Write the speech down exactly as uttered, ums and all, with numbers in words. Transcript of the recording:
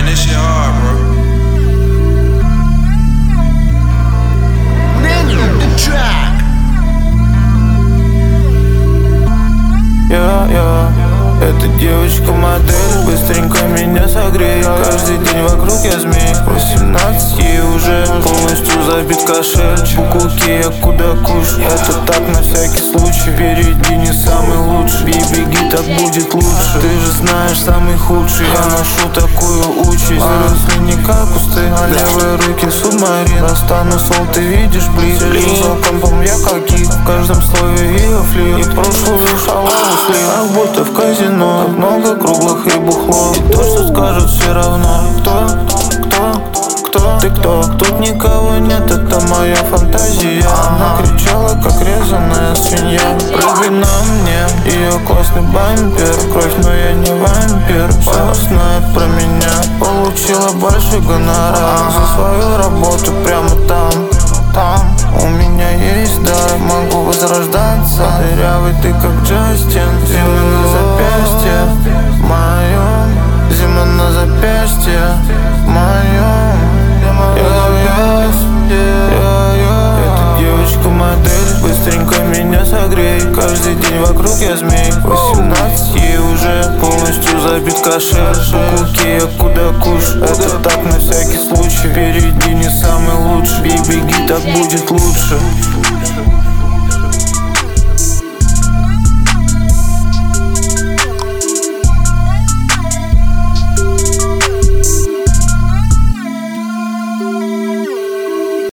Man, this shit hard, bro. Я, я, эта девочка модель, быстренько меня согрей. Каждый день вокруг я змей. Восемнадцать ей уже, полностью забит кошель. Букулки я куда куш, это так на всякий случай. Впереди не самый лучший, и беги, так будет лучше. Ты же знаешь, самый худший, я ношу такую участь. Выросли не как кусты, а левые руки субмарин. Достану сол, ты видишь близ. За компом я как гид, в каждом слове ее флир. И прошлую шалаву слив, как будто в казино. Так много круглых и бухло, и то, что скажут, все равно. Кто, кто, кто, ты кто? Тут никого нет, это моя фантазия. Она кричала, как резаная свинья. Прыгай на мне, ее классный бампер. Кровь, но я не вампир. Все знает про меня. Получила большой гонорар за свою работу прямо там, там. У меня есть дар, могу возрождаться. Дырявый ты как Джастин. Зима на запястье моем, зима на запястье моем. Эта девочка модель, быстренько меня согрей. Каждый день вокруг я змей. Восемнадцать ей уже, полностью забит кошель. Букулки я куда куш, это так на всякий случай. Впереди не самый лучший, и беги, так будет лучше.